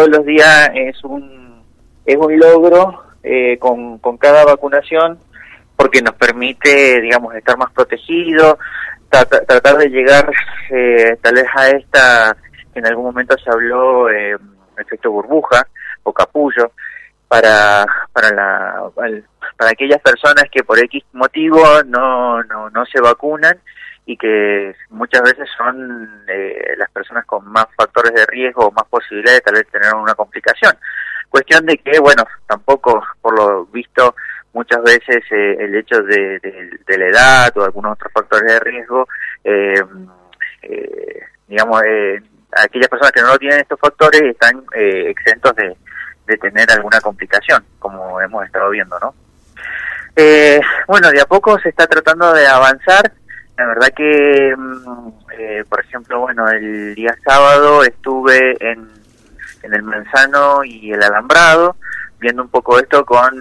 todos los días es un logro con cada vacunación, porque nos permite, digamos, estar más protegidos, tratar de llegar tal vez a esta, que en algún momento se habló, efecto burbuja o capullo, para aquellas personas que por X motivo no se vacunan, y que muchas veces son las personas con más factores de riesgo o más posibilidades de tal vez tener una complicación. Cuestión de que, bueno, tampoco, por lo visto, muchas veces el hecho de la edad o algunos otros factores de riesgo, digamos, aquellas personas que no lo tienen estos factores están exentos de tener alguna complicación, como hemos estado viendo, ¿no? Bueno, de a poco se está tratando de avanzar. La verdad que, por ejemplo, bueno, el día sábado estuve en el Manzano y el Alambrado, viendo un poco esto con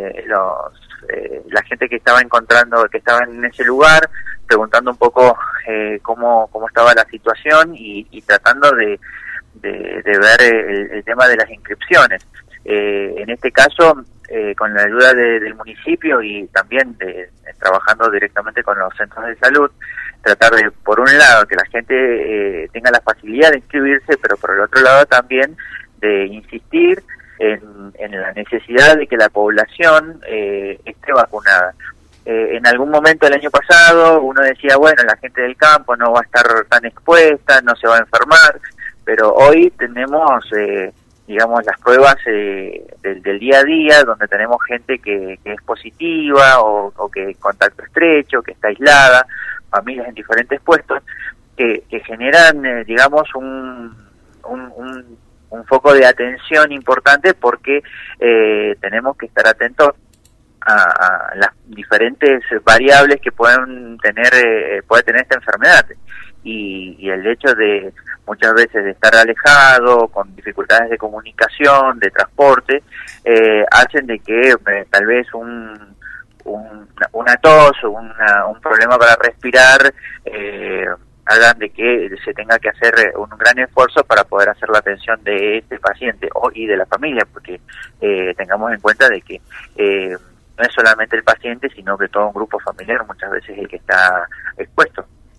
la gente que estaba que estaba en ese lugar, preguntando un poco cómo estaba la situación y tratando de ver el tema de las inscripciones. En este caso, con la ayuda del municipio y también trabajando directamente con los centros de salud, tratar de, por un lado, que la gente tenga la facilidad de inscribirse, pero por el otro lado también de insistir en la necesidad de que la población esté vacunada. En algún momento del año pasado uno decía, bueno, la gente del campo no va a estar tan expuesta, no se va a enfermar, pero hoy tenemos digamos, las pruebas del día a día, donde tenemos gente que es positiva o que contacto estrecho, que está aislada, familias en diferentes puestos, que generan, digamos, un foco de atención importante, porque tenemos que estar atentos a las diferentes variables que puede tener esta enfermedad. Y el hecho de muchas veces de estar alejado, con dificultades de comunicación, de transporte, hacen de que tal vez una tos o un problema para respirar hagan de que se tenga que hacer un gran esfuerzo para poder hacer la atención de este paciente y de la familia, porque tengamos en cuenta de que no es solamente el paciente, sino que todo un grupo familiar muchas veces es el que está expuesto.